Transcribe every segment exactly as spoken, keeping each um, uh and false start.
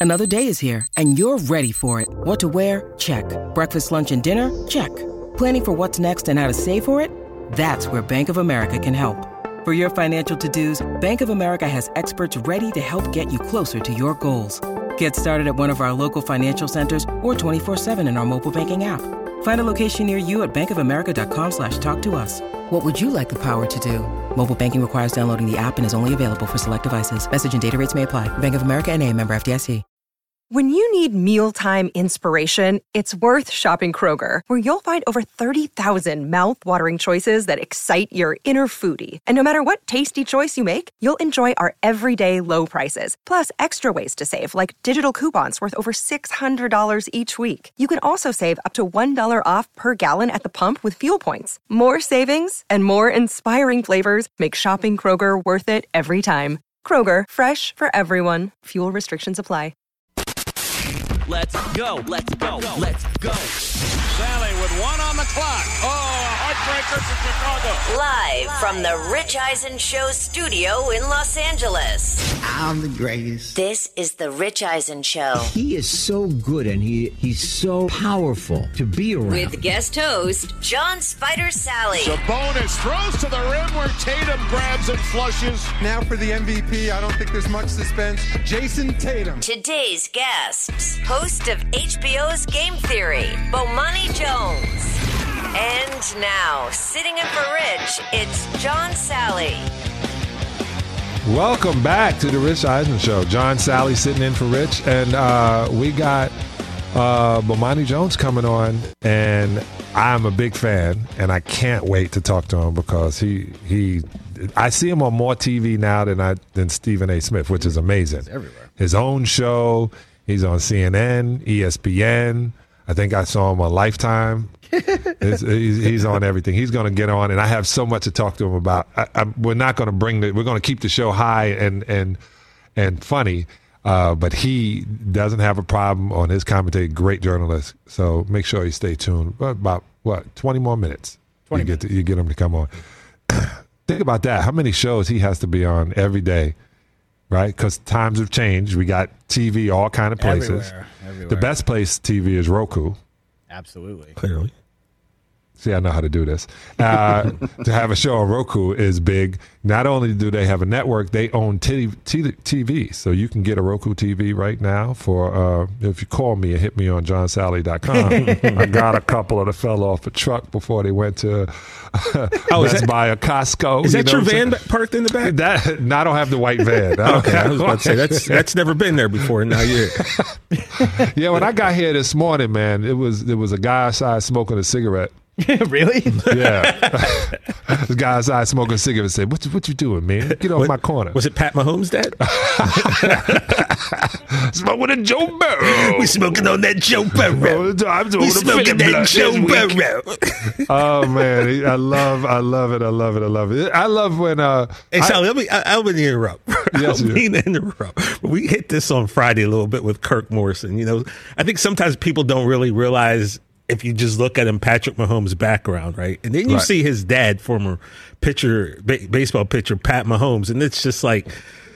Another day is here, and you're ready for it. What to wear? Check. Breakfast, lunch, and dinner? Check. Planning for what's next and how to save for it? That's where Bank of America can help. For your financial to-dos, Bank of America has experts ready to help get you closer to your goals. Get started at one of our local financial centers or twenty-four seven in our mobile banking app. Find a location near you at bankofamerica.com slash talk to us. What would you like the power to do? Mobile banking requires downloading the app and is only available for select devices. Message and data rates may apply. Bank of America N A, member F D I C. When you need mealtime inspiration, it's worth shopping Kroger, where you'll find over thirty thousand mouth-watering choices that excite your inner foodie. And no matter what tasty choice you make, you'll enjoy our everyday low prices, plus extra ways to save, like digital coupons worth over six hundred dollars each week. You can also save up to one dollar off per gallon at the pump with fuel points. More savings and more inspiring flavors make shopping Kroger worth it every time. Kroger, fresh for everyone. Fuel restrictions apply. Let's go, let's go, let's go. Sally with one on the clock. Oh, a heartbreaker for Chicago. Live from the Rich Eisen Show studio in Los Angeles. I'm the greatest. This is the Rich Eisen Show. He is so good and he he's so powerful to be around. With guest host, John Spider Sally. Sabonis throws to the rim where Tatum grabs and flushes. Now for the M V P, I don't think there's much suspense. Jason Tatum. Today's guests, host of H B O's Game Theory, Bomani Jones. And now, sitting in for Rich, it's John Sally. Welcome back to the Rich Eisen Show. John Sally sitting in for Rich, and uh, we got uh, Bomani Jones coming on, and I'm a big fan, and I can't wait to talk to him because he he I see him on more T V now than I than Stephen A. Smith, which is amazing. He's everywhere. His own show. He's on C N N, E S P N. I think I saw him on Lifetime. he's, he's on everything. He's going to get on, and I have so much to talk to him about. I, I, we're not going to bring the. We're going to keep the show high and and and funny, uh, but he doesn't have a problem on his commentary. Great journalist. So make sure you stay tuned. About what twenty more minutes. twenty you minutes. get to, you get him to come on. Think about that. How many shows he has to be on every day, right? Because times have changed. We got T V all kind of places. Everywhere. Everywhere. The best place T V is Roku. Absolutely. Clearly. See, I know how to do this. Uh, to have a show on Roku is big. Not only do they have a network, they own t- t- T V. So you can get a Roku T V right now for, uh, if you call me and hit me on john sally dot com. I got a couple of the fell off a truck before they went to uh, oh, Best that, Buy or Costco. Is you that know your van parked in the back? That, no, I don't have the white van. I okay, I was about to say, that's that's never been there before. Now you're Yeah, when I got here this morning, man, it was there was a guy outside smoking a cigarette. Really? Yeah. This guy outside smoking a cigarette said, what, what you doing, man? Get off what, my corner. Was it Pat Mahomes' dad? Smoking a Joe Burrow. We smoking on that Joe Burrow. I'm doing we smoking that Joe Burrow. Oh, man. I love I love it. I love it. I love it. I love when... Uh, hey, Sally, let me, I, I'll be interrupt. Yes, I'll mean to interrupt. We hit this on Friday a little bit with Kirk Morrison. You know, I think sometimes people don't really realize... If you just look at him, Patrick Mahomes' background, right? And then you right. see his dad, former pitcher, ba- baseball pitcher, Pat Mahomes, and it's just like,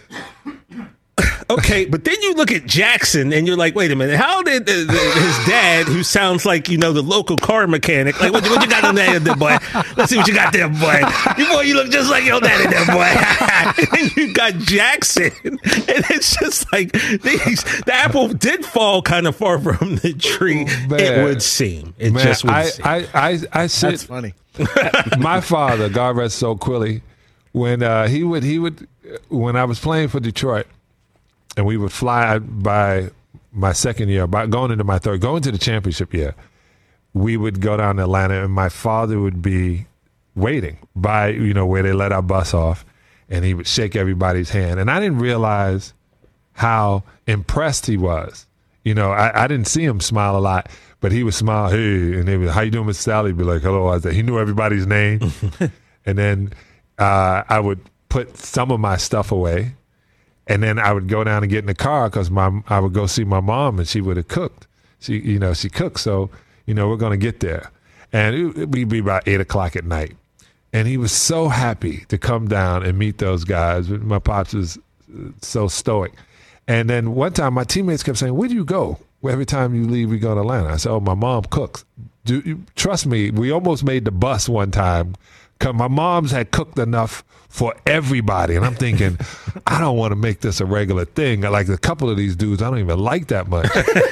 okay, but then you look at Jackson and you're like, wait a minute, how did the, the, his dad, who sounds like, you know, the local car mechanic, like, what, what you got on there, there, boy? Let's see what you got there, boy. You boy, you look just like your daddy there, boy. And you got Jackson, and it's just like, these, the apple did fall kind of far from the tree, oh, it would seem. It man, just would I, seem. I, I, I sit, That's funny. My father, God rest so Quilly, when uh, he would, he would, when I was playing for Detroit, and we would fly by my second year, by going into my third, going to the championship year, we would go down to Atlanta, and my father would be waiting by, you know, where they let our bus off, and he would shake everybody's hand. And I didn't realize how impressed he was. You know, I, I didn't see him smile a lot, but he would smile, hey, and they would, how you doing, Mister Sally? He'd be like, hello. I said, he knew everybody's name. And then uh, I would put some of my stuff away. And then I would go down and get in the car because my I would go see my mom, and she would have cooked. She, you know, she cooked. So, you know, we're going to get there. And it would be about eight o'clock at night. And he was so happy to come down and meet those guys. My pops was so stoic. And then one time my teammates kept saying, where do you go? Well, every time you leave, we go to Atlanta. I said, oh, my mom cooks. Do you, trust me, we almost made the bus one time because my mom's had cooked enough for everybody. And I'm thinking, I don't want to make this a regular thing. Like a couple of these dudes, I don't even like that much.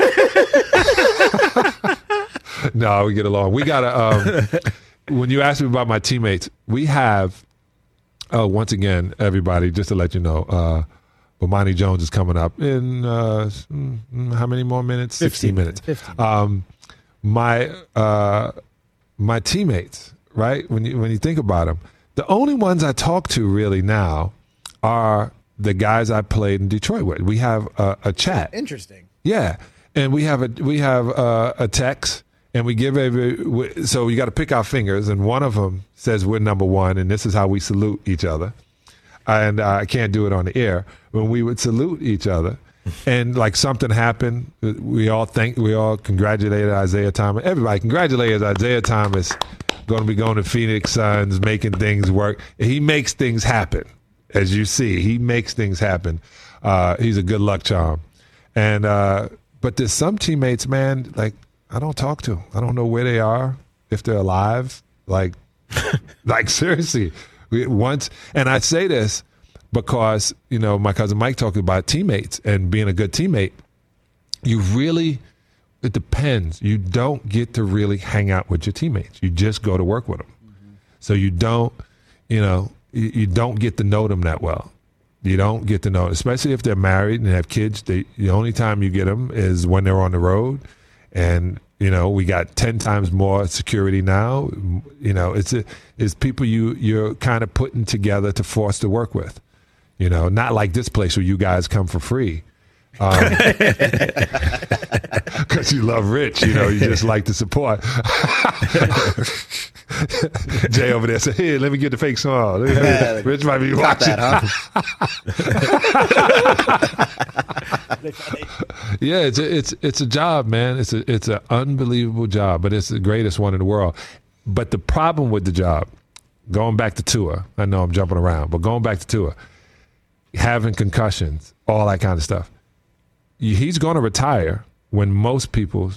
No, we get along. We got to, um, when you ask me about my teammates, we have, oh, once again, everybody, just to let you know, uh, Bomani Jones is coming up in uh, how many more minutes? sixteen minutes. fifteen. Um, my uh, my teammates, right? When you when you think about them, the only ones I talk to really now are the guys I played in Detroit with. We have a, a chat. Interesting. Yeah, and we have a we have a, a text, and we give every. So you got to pick our fingers, and one of them says we're number one, and this is how we salute each other. And uh, I can't do it on the air. When we would salute each other, and like something happened, we all thank, we all congratulated Isaiah Thomas. Everybody congratulated Isaiah Thomas. Going to be going to Phoenix Suns, making things work. He makes things happen, as you see. He makes things happen. Uh, he's a good luck charm. And uh, but there's some teammates, man. Like I don't talk to. I don't know where they are, if they're alive. Like, like seriously. Once, and I say this because, you know, my cousin Mike talked about teammates and being a good teammate. You really, it depends. You don't get to really hang out with your teammates. You just go to work with them. Mm-hmm. So you don't, you know, you, you don't get to know them that well. You don't get to know, especially if they're married and have kids. They, the only time you get them is when they're on the road. And, you know, we got ten times more security now. You know, it's a, it's people you, you're kind of putting together to force to work with. You know, not like this place where you guys come for free. Um, because you love Rich, you know, you just like to support. Jay over there said, "Here, let me get the fake song. Rich might be watching." That, huh? Yeah, it's a, it's it's a job, man. It's a it's an unbelievable job, but it's the greatest one in the world. But the problem with the job, going back to Tua, I know I'm jumping around, but going back to Tua, having concussions, all that kind of stuff. He's going to retire when most people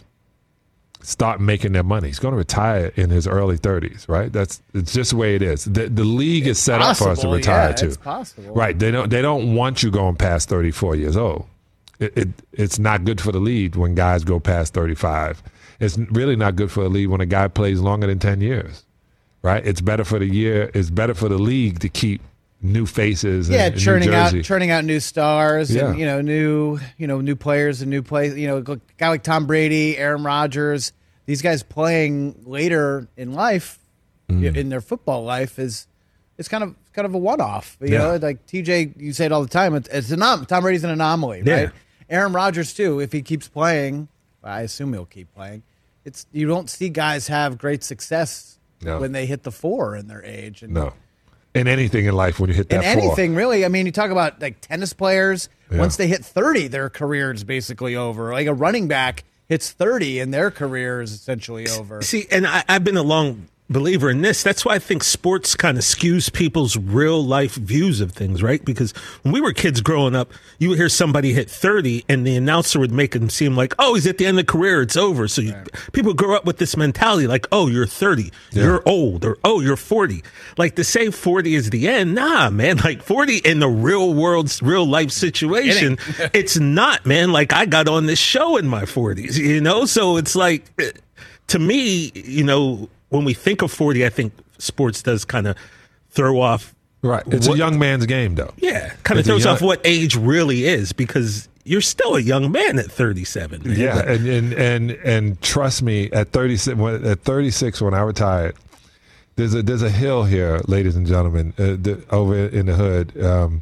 start making their money. He's going to retire in his early thirties, right? That's it's just the way it is. The, the league it's is set possible, up for us to retire yeah, too. It's possible. Right. They don't they don't want you going past thirty-four years old. It, it it's not good for the league when guys go past thirty-five. It's really not good for the league when a guy plays longer than ten years. Right? It's better for the year, it's better for the league to keep new faces, yeah, in, in churning New Jersey. out, churning out new stars, yeah. and you know, new, you know, new players and new plays. You know, a guy like Tom Brady, Aaron Rodgers, these guys playing later in life, mm. in their football life, is it's kind of kind of a one-off. You yeah. know, like T J, you say it all the time. It's, it's an Tom Brady's an anomaly, yeah. right? Aaron Rodgers too. If he keeps playing, I assume he'll keep playing. It's you don't see guys have great success no. when they hit the four in their age. And, no. In anything in life when you hit that in anything, four. really. I mean, you talk about like tennis players. Yeah. Once they hit thirty, their career is basically over. Like a running back hits thirty, and their career is essentially over. See, and I, I've been a long believer in this. That's why I think sports kind of skews people's real life views of things, right? Because when we were kids growing up, you would hear somebody hit thirty, and the announcer would make them seem like, oh, he's at the end of the career, it's over. So you, right. people grow up with this mentality like, oh, you're thirty, yeah. you're old, or oh, you're forty. Like to say forty is the end, nah, man. Like forty in the real world's real life situation, it's not, man. Like I got on this show in my forties, you know? So it's like, to me, you know, when we think of forty, I think sports does kind of throw off. Right. It's what, a young man's game, though. Yeah. Kind of throws young, off what age really is because you're still a young man at thirty-seven. Man. Yeah. And, and, and, and trust me, at thirty-six, at thirty-six, when I retired, there's a, there's a hill here, ladies and gentlemen, uh, the, over in the hood, um,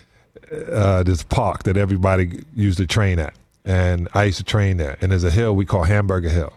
uh, this park that everybody used to train at. And I used to train there. And there's a hill we call Hamburger Hill.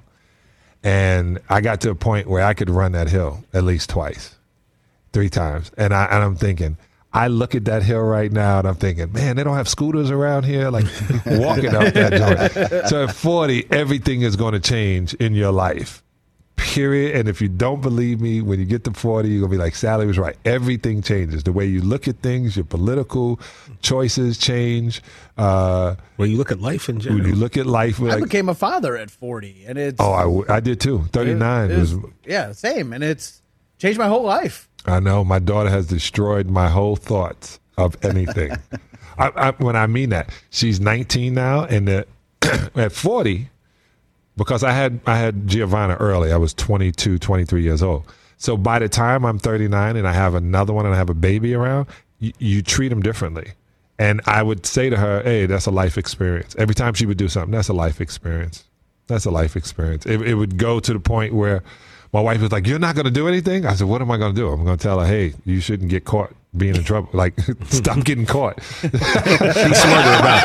And I got to a point where I could run that hill at least twice, three times. And, I, and I'm thinking, I look at that hill right now and I'm thinking, man, they don't have scooters around here, like walking up that joint. So at forty, everything is going to change in your life, period. And if you don't believe me, when you get to forty, you're going to be like, Sally was right. Everything changes. The way you look at things, your political choices change. Uh, well, you look at life in general. When you look at life. I like, became a father at forty. and it's Oh, I, I did too. thirty-nine. It, it was, was, yeah, same. And it's changed my whole life. I know. My daughter has destroyed my whole thoughts of anything. I, I, when I mean that, she's nineteen now, and the, at forty, because I had I had Giovanna early. I was twenty-two, twenty-three years old. So by the time I'm thirty-nine and I have another one and I have a baby around, you, you treat them differently. And I would say to her, hey, that's a life experience. Every time she would do something, that's a life experience. That's a life experience. It, it would go to the point where my wife was like, you're not going to do anything? I said, what am I going to do? I'm going to tell her, hey, you shouldn't get caught being in trouble. Like, stop getting caught. Be smarter about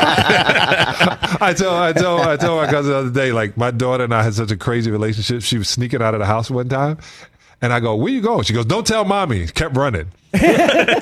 it. I told, I told, I told my cousin the other day, like, my daughter and I had such a crazy relationship. She was sneaking out of the house one time. And I go, where you going? She goes, don't tell mommy. Kept running. Didn't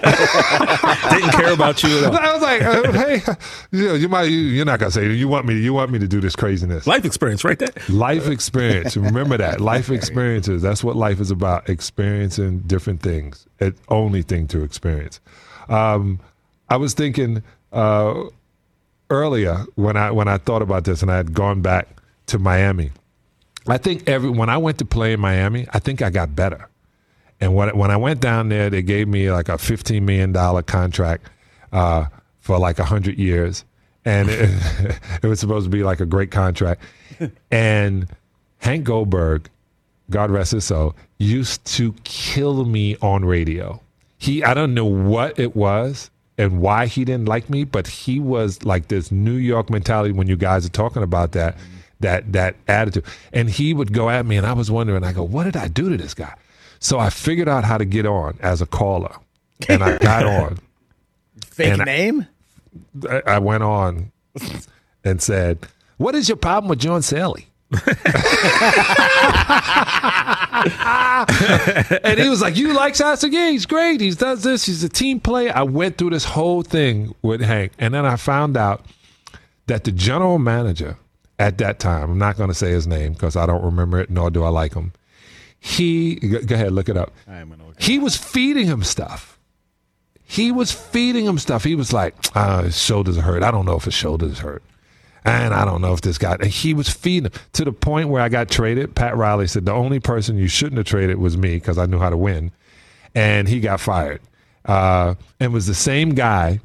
care about you at all. I was like, uh, hey, you know, you might, you, you're not gonna say you want me. You want me to do this craziness. Life experience, right there. Life experience. Remember that. Life experiences. That's what life is about. Experiencing different things. It's only thing to experience. Um, I was thinking uh, earlier when I when I thought about this, and I had gone back to Miami. I think every when I went to play in Miami, I think I got better. And when when I went down there, they gave me like a fifteen million dollars contract uh, for like one hundred years. And it, it was supposed to be like a great contract. And Hank Goldberg, God rest his soul, used to kill me on radio. He, I don't know what it was and why he didn't like me, but he was like this New York mentality when you guys are talking about that. that that attitude. And he would go at me, and I was wondering, I go, what did I do to this guy? So I figured out how to get on as a caller, and I got on. Fake name? I, I went on and said, what is your problem with John Sally? And he was like, you like Sally? I said, yeah, he's great. He does this. He's a team player. I went through this whole thing with Hank, and then I found out that the general manager at that time, I'm not going to say his name because I don't remember it, nor do I like him. He, go ahead, look it up. I'm gonna look it he up. was feeding him stuff. He was feeding him stuff. He was like, uh, his shoulders hurt. I don't know if his shoulders hurt. And I don't know if this guy, and he was feeding him to the point where I got traded. Pat Riley said, the only person you shouldn't have traded was me because I knew how to win. And he got fired. Uh, and was the same guy.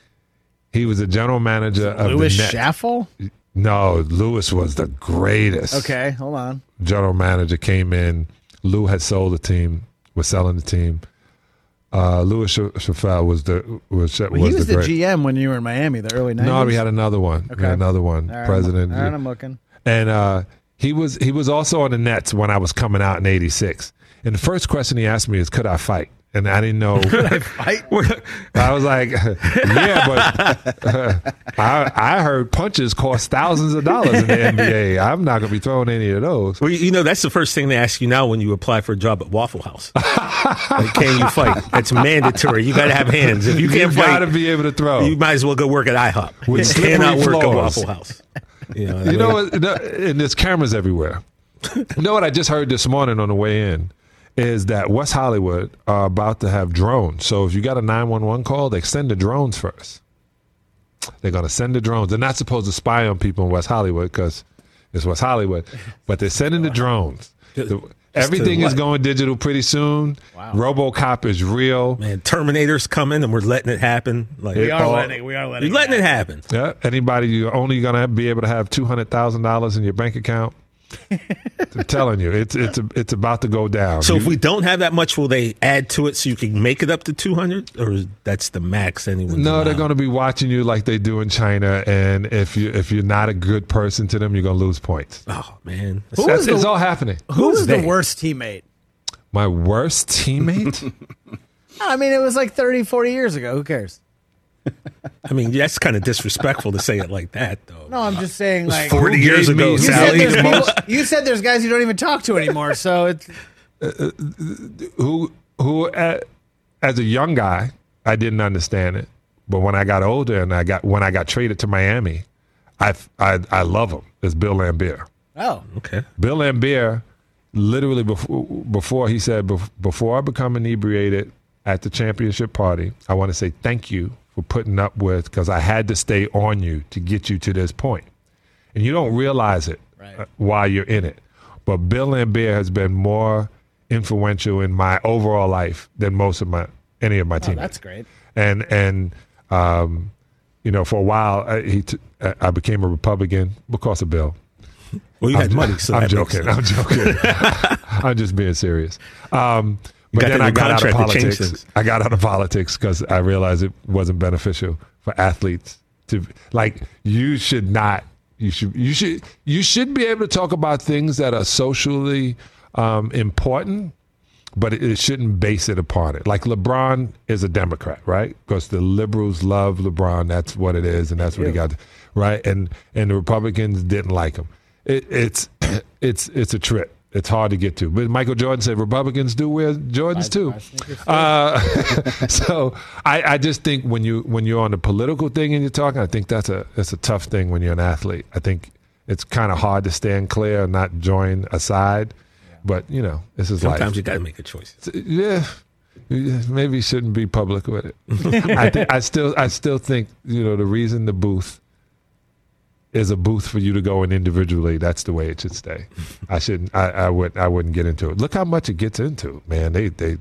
He was the general manager of Louis the Nets. Schaffel? No, Lewis was the greatest. Okay, hold on. General manager came in. Lou had sold the team, was selling the team. Uh, Louis Schaffel was the was, well, was he was the, the great. G M when you were in Miami, the early nineties. No, we had another one. Okay. We had another one. All right, President. All right, I'm looking. And uh, he was he was also on the Nets when I was coming out in eighty-six. And the first question he asked me is, could I fight? And I didn't know. Could I fight? I was like, yeah, but uh, I, I heard punches cost thousands of dollars in the N B A. I'm not going to be throwing any of those. Well, you know, that's the first thing they ask you now when you apply for a job at Waffle House. Like, can you fight? It's mandatory. You got to have hands. If you can't you fight, got to be able to throw. You might as well go work at IHOP. With You cannot work floors. at Waffle House. You know, you know what? And there's cameras everywhere. You know what I just heard this morning on the way in? Is that West Hollywood are about to have drones. So if you got a nine one one call, they send the drones first. They're going to send the drones. They're not supposed to spy on people in West Hollywood because it's West Hollywood. But they're sending the drones. The, everything is going digital pretty soon. Wow. RoboCop is real. Man, Terminator's coming and we're letting it happen. Like we are all, letting we are letting You're letting it happen. it happen. Yeah. Anybody, you're only going to be able to have two hundred thousand dollars in your bank account. I'm telling you, it's it's a, it's about to go down. So you, if we don't have that much, will they add to it so you can make it up to two hundred, or that's the max anyone? No, they're going to be watching you like they do in China, and if you if you're not a good person to them, you're going to lose points. Oh man, Who that's, the, it's all happening. Who was they? the worst teammate? My worst teammate? I mean, it was like thirty, forty years ago. Who cares? I mean, that's kind of disrespectful to say it like that, though. No, I'm just saying, like forty years gave me- ago, you you said, Sally. there's the people, most- you said there's guys you don't even talk to anymore. So it's who who uh, as a young guy, I didn't understand it, but when I got older and I got when I got traded to Miami, I I, I love him. It's Bill Laimbeer. oh, Okay. Bill Laimbeer literally before, before he said, before I become inebriated at the championship party, I want to say thank you for putting up with, because I had to stay on you to get you to this point. And you don't realize it right. while you're in it. But Bill Laimbeer has been more influential in my overall life than most of my any of my oh, teammates. That's great. And and um, you know, for a while I, he t- I became a Republican because of Bill. Well, you I'm, had money, so I'm joking. I'm joking. I'm just being serious. Um, but then I got out of politics. I got out of politics because I realized it wasn't beneficial for athletes to like. You should not. You should. You should. You should be able to talk about things that are socially um, important, but it, it shouldn't base it upon it. Like LeBron is a Democrat, right? Because the liberals love LeBron. That's what it is, and that's what he got, right? And and the Republicans didn't like him. It, it's it's it's a trip. It's hard to get to. But Michael Jordan said Republicans do wear Jordans too. Uh, so I, I just think when you when you're on the political thing and you're talking, I think that's a that's a tough thing when you're an athlete. I think it's kind of hard to stand clear and not join a side. Yeah. But you know, this is sometimes life. you got to make a choice. Yeah, maybe you shouldn't be public with it. I, th- I still I still think you know the reason the booth is a booth for you to go in individually. That's the way it should stay. I shouldn't. I, I would. I wouldn't get into it. Look how much it gets into, man. They they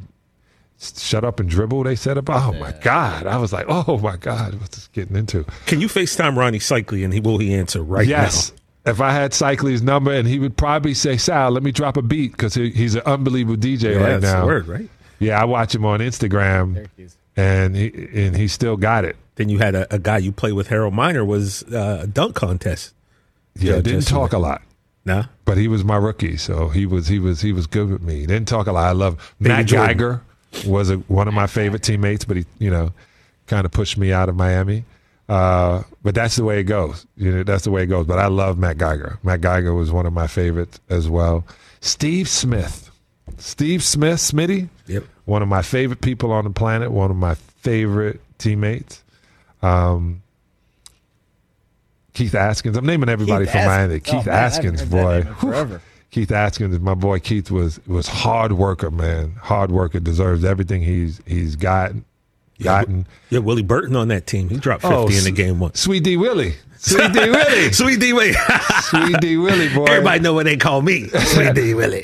shut up and dribble. They said about. Oh my God! I was like, oh my God, what's this getting into? Can you FaceTime Ronnie Cycli and he will he answer right yes. now? Yes. If I had Cycli's number, and he would probably say, "Sal, let me drop a beat," because he, he's an unbelievable D J yeah, right that's now. The word, right? Yeah, I watch him on Instagram, and he and he still got it. Then you had a, a guy you play with, Harold Miner, was uh, a dunk contest. Yeah, didn't yesterday. talk a lot. Nah, but he was my rookie, so he was he was he was good with me. He didn't talk a lot. I love Baby Matt Jordan. Geiger was a, one of my favorite teammates, but he you know kind of pushed me out of Miami. Uh, but that's the way it goes. You know, that's the way it goes. But I love Matt Geiger. Matt Geiger was one of my favorites as well. Steve Smith, Steve Smith, Smitty. Yep, one of my favorite people on the planet. One of my favorite teammates. Um, Keith Askins. I'm naming everybody Keith from Askins. Miami. Keith oh, man, Askins, boy. Forever. Keith Askins, my boy Keith was was hard worker, man. Hard worker, deserves everything he's he's gotten. gotten. Yeah, Willie Burton on that team. He dropped fifty oh, in the game one. Sweet D Willie. Sweet D Willie. Sweet D Willie. Sweet D Willie, boy. Everybody know what they call me. Sweet D Willie.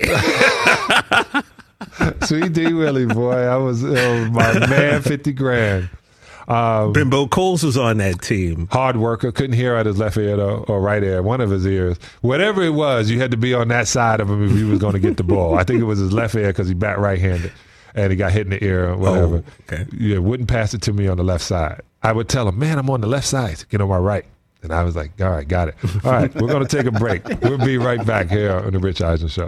Sweet D Willie, boy. I was, was my man, fifty grand. Um, Bimbo Coles was on that team. Hard worker. Couldn't hear out his left ear though, or right ear, one of his ears. Whatever it was, you had to be on that side of him if he was going to get the ball. I think it was his left ear because he bat right-handed, and he got hit in the ear or whatever. Oh, okay. Yeah, wouldn't pass it to me on the left side. I would tell him, man, I'm on the left side. Get on my right. And I was like, all right, got it. All right, we're going to take a break. We'll be right back here on the Rich Eisen Show.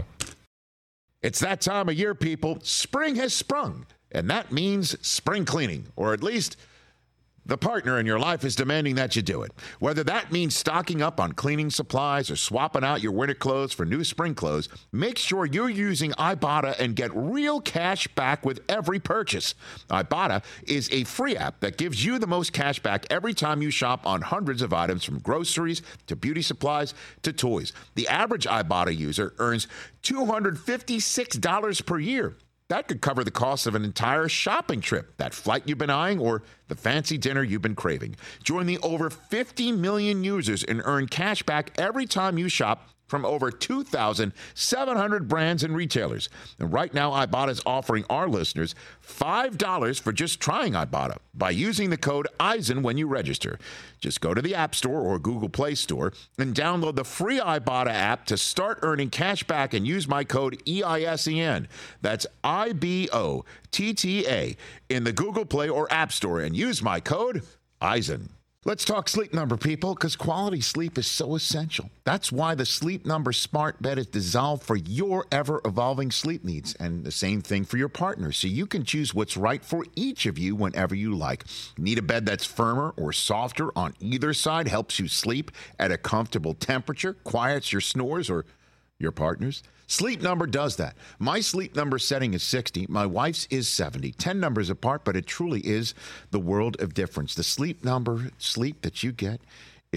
It's that time of year, people. Spring has sprung, and that means spring cleaning, or at least the partner in your life is demanding that you do it. Whether that means stocking up on cleaning supplies or swapping out your winter clothes for new spring clothes, make sure you're using Ibotta and get real cash back with every purchase. Ibotta is a free app that gives you the most cash back every time you shop on hundreds of items, from groceries to beauty supplies to toys. The average Ibotta user earns two hundred fifty-six dollars per year. That could cover the cost of an entire shopping trip, that flight you've been eyeing, or the fancy dinner you've been craving. Join the over fifty million users and earn cash back every time you shop from over two thousand seven hundred brands and retailers. And right now, Ibotta is offering our listeners five dollars for just trying Ibotta by using the code Eisen when you register. Just go to the App Store or Google Play Store and download the free Ibotta app to start earning cash back and use my code E I S E N. That's I B O T T A in the Google Play or App Store and use my code Eisen. Let's talk Sleep Number, people, because quality sleep is so essential. That's why the Sleep Number Smart Bed is designed for your ever-evolving sleep needs, and the same thing for your partner, so you can choose what's right for each of you whenever you like. Need a bed that's firmer or softer on either side, helps you sleep at a comfortable temperature, quiets your snores or your partner's? Sleep Number does that. My Sleep Number setting is sixty. My wife's is seventy. Ten numbers apart, but it truly is the world of difference. The Sleep Number sleep that you get is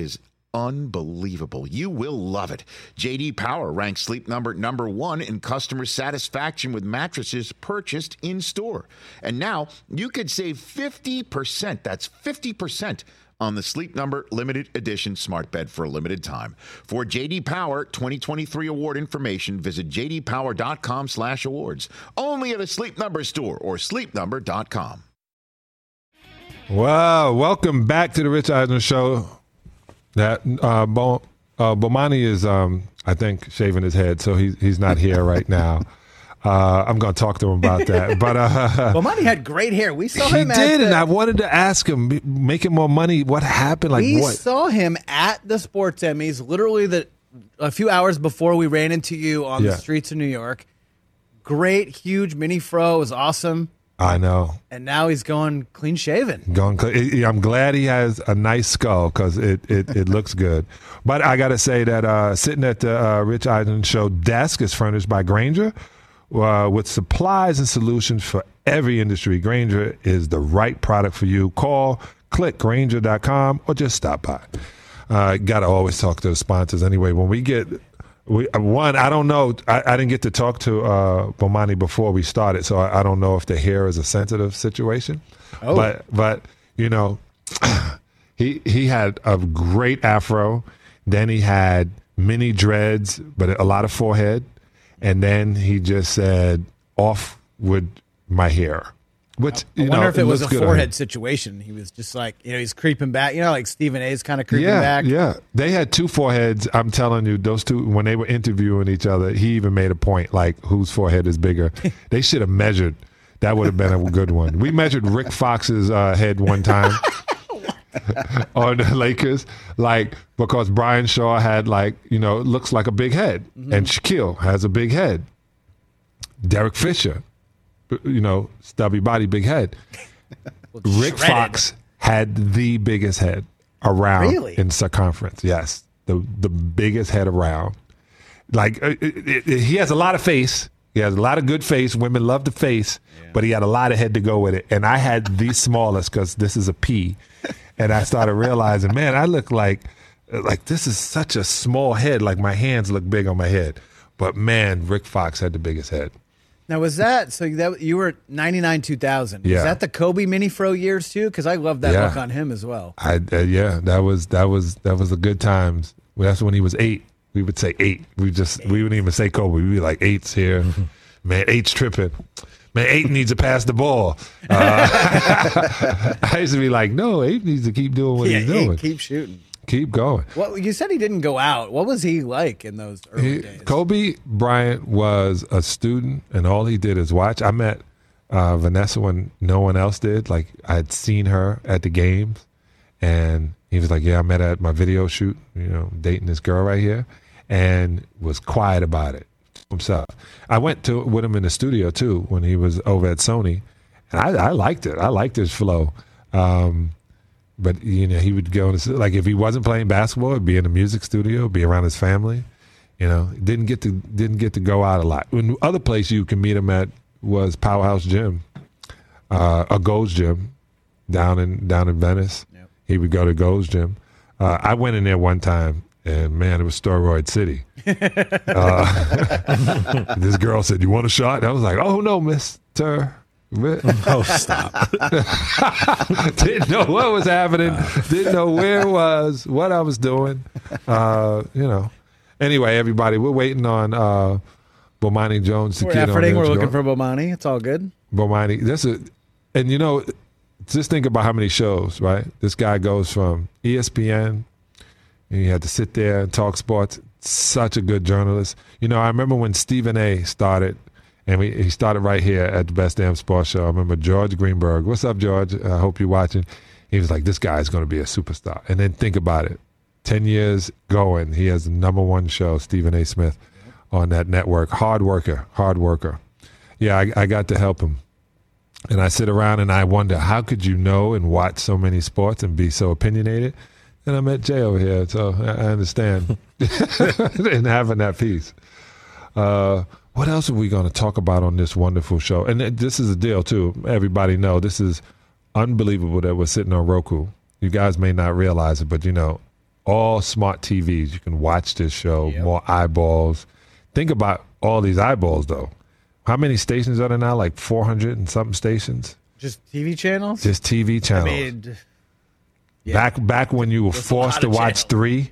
unbelievable. You will love it. J D Power ranks Sleep Number number one in customer satisfaction with mattresses purchased in-store. And now you could save fifty percent. That's fifty percent on the Sleep Number limited edition smart bed for a limited time. For J D Power twenty twenty-three award information, visit j d power dot com slash awards. Only at a Sleep Number store or sleep number dot com. Wow, welcome back to the Rich Eisen Show. That uh, Bo, uh, Bomani is, um, I think, shaving his head, so he's he's not here right now. Uh, I'm going to talk to him about that. But uh, Bomani had great hair. We saw he him. He at did, the, and I wanted to ask him, making more money. What happened? Like we what? saw him at the Sports Emmys, literally the a few hours before we ran into you on yeah. the streets of New York. Great, huge mini fro. It was awesome. I know. And now he's going clean shaven. Going, clean. I'm glad he has a nice skull because it, it, it looks good. But I got to say that uh, sitting at the uh, Rich Eisen Show desk is furnished by Grainger uh, with supplies and solutions for every industry. Grainger is the right product for you. Call, click Grainger dot com, or just stop by. Uh, got to always talk to the sponsors anyway. When we get We, one, I don't know. I, I didn't get to talk to uh, Bomani before we started, so I, I don't know if the hair is a sensitive situation. Oh. But, but you know, he he had a great afro. Then he had mini dreads, but a lot of forehead. And then he just said, "Off with my hair." Which, I you wonder know, if it, it was a forehead him. situation. He was just like, you know, he's creeping back. You know, like Stephen A's kind of creeping yeah, back. Yeah, they had two foreheads. I'm telling you, those two, when they were interviewing each other, he even made a point, like, whose forehead is bigger. They should have measured. That would have been a good one. We measured Rick Fox's uh, head one time on the Lakers, like, because Brian Shaw had, like, you know, looks like a big head. Mm-hmm. And Shaquille has a big head. Derek Fisher, you know, stubby body, big head. Well, Rick shredded. Fox had the biggest head around really? in circumference. Yes, the the biggest head around. Like it, it, it, he has a lot of face. He has a lot of good face. Women love the face, yeah. But he had a lot of head to go with it. And I had the smallest because this is a P. And I started realizing, man, I look like like this is such a small head. Like my hands look big on my head. But man, Rick Fox had the biggest head. Now, was that, so that you were ninety-nine two thousand. Yeah. Was that the Kobe mini fro years too? Because I love that yeah. look on him as well. I uh, Yeah, that was that was, that was the good times. That's when he was eight. We would say eight. We just, eight. We wouldn't even say Kobe. We'd be like, eight's here. Man, eight's tripping. Man, eight needs to pass the ball. Uh, I used to be like, no, eight needs to keep doing what yeah, he's doing. Eight, keep shooting. Keep going. Well, you said he didn't go out. What was he like in those early he, days? Kobe Bryant was a student, and all he did is watch. I met uh, Vanessa when no one else did. Like, I had seen her at the games, and he was like, yeah, I met her at my video shoot, you know, dating this girl right here, and was quiet about it himself. I went to with him in the studio, too, when he was over at Sony, and I, I liked it. I liked his flow. Um But, you know, he would go, and like, if he wasn't playing basketball, it'd be in the music studio, be around his family. You know, didn't get to didn't get to go out a lot. And other place you can meet him at was Powerhouse Gym, uh, a Gold's Gym down in down in Venice. Yep. He would go to Gold's Gym. Uh, I went in there one time, and, man, it was Steroid City. uh, this girl said, you want a shot? And I was like, oh, no, mister. Oh, stop. Didn't know what was happening. Didn't know where it was, what I was doing. Uh, you know. Anyway, everybody, we're waiting on uh, Bomani Jones to we're get on efforting. there. We're looking for Bomani. It's all good. Bomani. This is, and, you know, just think about how many shows, right? This guy goes from E S P N, and you had to sit there and talk sports. Such a good journalist. You know, I remember when Stephen A. started, and we, he started right here at the Best Damn Sports Show. I remember George Greenberg. What's up, George? I hope you're watching. He was like, this guy is going to be a superstar. And then think about it. Ten years going, he has the number one show, Stephen A. Smith, on that network. Hard worker, hard worker. Yeah, I, I got to help him. And I sit around and I wonder, how could you know and watch so many sports and be so opinionated? And I met Jay over here, so I, I understand in having that piece. Uh, What else are we going to talk about on this wonderful show? And this is a deal, too. Everybody know this is unbelievable that we're sitting on Roku. You guys may not realize it, but, you know, all smart T Vs. You can watch this show, yep. more eyeballs. Think about all these eyeballs, though. How many stations are there now? Like four hundred and something stations? Just T V channels? Just T V channels. I mean, yeah. Back back when you were That's forced to watch channels. three,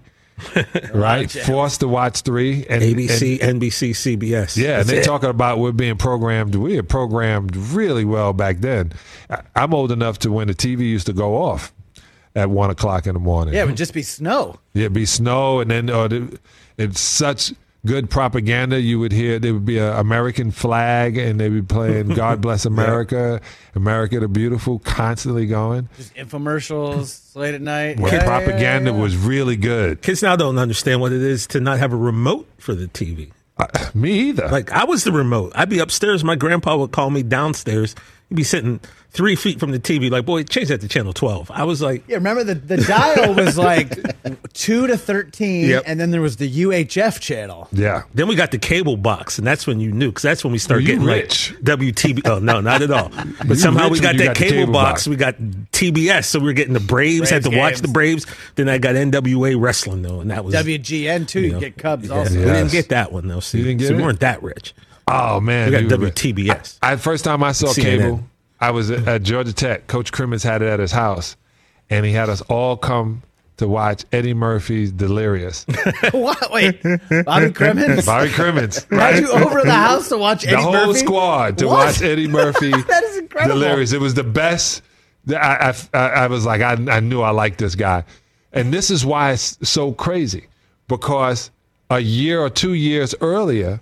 right? Forced to watch three. And, A B C, and, N B C, C B S. Yeah, That's and they're it. talking about we're being programmed. We were programmed really well back then. I, I'm old enough to when the T V used to go off at one o'clock in the morning. Yeah, it would just be snow. Yeah, it'd be snow, and then uh, the, it's such good propaganda. You would hear there would be an American flag, and they'd be playing "God Bless America," yeah. "America the Beautiful," constantly going. Just infomercials late at night. When yeah, propaganda yeah, yeah. was really good. Kids now don't understand what it is to not have a remote for the T V. Uh, me either. Like, I was the remote. I'd be upstairs. My grandpa would call me downstairs. He'd be sitting three feet from the T V, like, boy, change that to channel twelve. I was like, yeah, remember the, the dial was like two to thirteen, yep. and then there was the U H F channel. Yeah. Then we got the cable box, and that's when you knew, because that's when we started Were you getting rich. Like W T B. Oh, no, not at all. But somehow we got that got cable, cable box. box. We got T B S, so we were getting the Braves, Braves had to games. watch the Braves. Then I got N W A wrestling, though, and that was W G N, too. You, know, you get Cubs yeah, also. Yes. We didn't get that one, though. See, you didn't get so it? we weren't that rich. Oh, man. We got W T B S. I, I, first time I saw C N N. cable, I was at, at Georgia Tech. Coach Crimmins had it at his house, and he had us all come to watch Eddie Murphy's Delirious. What? Wait, Bobby Crimmins? Bobby Crimmins. Right? Had you over to the house to watch Eddie Murphy? Murphy? The whole squad to what? watch Eddie Murphy. That is incredible. Delirious. It was the best. I, I, I was like, I, I knew I liked this guy. And this is why it's so crazy, because a year or two years earlier,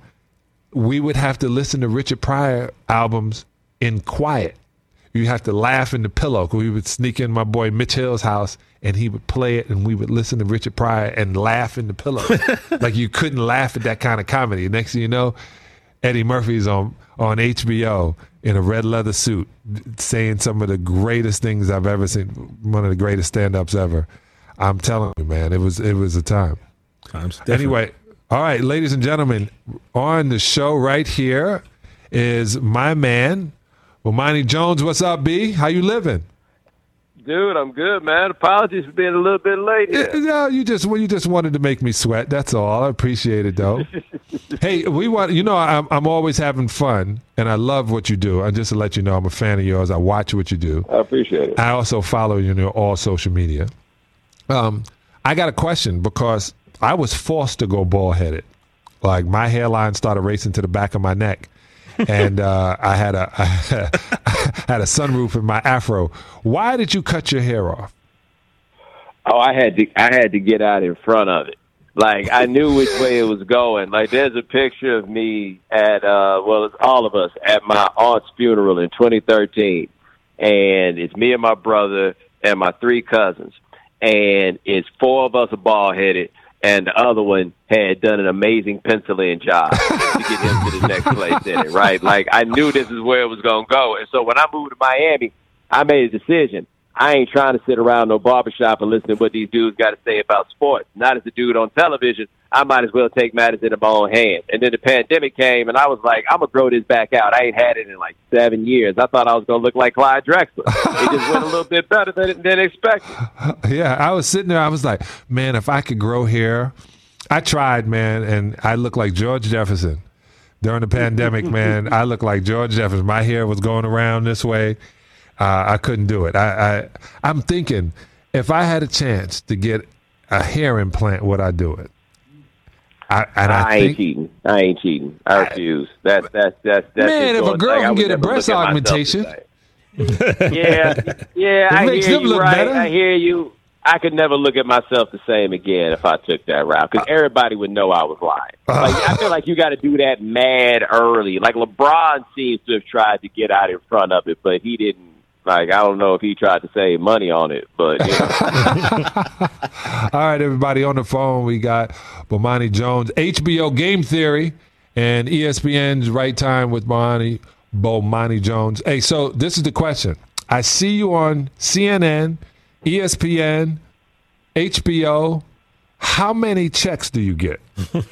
we would have to listen to Richard Pryor albums in quiet. You have to laugh in the pillow. We would sneak in my boy Mitch Hill's house, and he would play it, and we would listen to Richard Pryor and laugh in the pillow. Like you couldn't laugh at that kind of comedy. Next thing you know, Eddie Murphy's on, on H B O in a red leather suit saying some of the greatest things I've ever seen, one of the greatest stand-ups ever. I'm telling you, man, it was it was a time. Times different. Anyway, all right, ladies and gentlemen, on the show right here is my man, Bomani Jones. What's up, B? How you living? Dude, I'm good, man. Apologies for being a little bit late here. Yeah, no, you just well, you just wanted to make me sweat. That's all. I appreciate it, though. Hey, we want you know I'm I'm always having fun, and I love what you do. And just to let you know, I'm a fan of yours. I watch what you do. I appreciate it. I also follow you on all social media. Um, I got a question because I was forced to go bald headed. Like my hairline started racing to the back of my neck. and uh, I had a I had a sunroof in my afro. Why did you cut your hair off? Oh, I had to I had to get out in front of it. Like I knew which way it was going. Like there's a picture of me at uh, well, it's all of us at my aunt's funeral in twenty thirteen, and it's me and my brother and my three cousins, and it's four of us are bald headed. And the other one had done an amazing penciling job to get him to the next place in it, right? Like, I knew this is where it was going to go. And so when I moved to Miami, I made a decision. I ain't trying to sit around no barbershop and listen to what these dudes got to say about sports. Not as a dude on television. I might as well take matters into my own hands. And then the pandemic came, and I was like, I'm going to grow this back out. I ain't had it in like seven years. I thought I was going to look like Clyde Drexler. It just went a little bit better than, than expected. Yeah, I was sitting there. I was like, man, if I could grow hair. I tried, man, and I looked like George Jefferson. During the pandemic, man, I looked like George Jefferson. My hair was going around this way. Uh, I couldn't do it. I, I, I'm thinking, if I had a chance to get a hair implant, would I do it? I, and I, I ain't think, cheating. I ain't cheating. I refuse. That's that's that's that's. Man, if a girl can get a breast augmentation, yeah, yeah, I hear you. Right, I hear you. I could never look at myself the same again if I took that route because everybody would know I was lying. Like, I feel like you got to do that mad early. Like LeBron seems to have tried to get out in front of it, but he didn't. Like, I don't know if he tried to save money on it, but, you know. All right, everybody on the phone, we got Bomani Jones, H B O Game Theory, and E S P N's Right Time with Bomani, Bomani Jones. Hey, so this is the question. I see you on C N N, E S P N, H B O. How many checks do you get?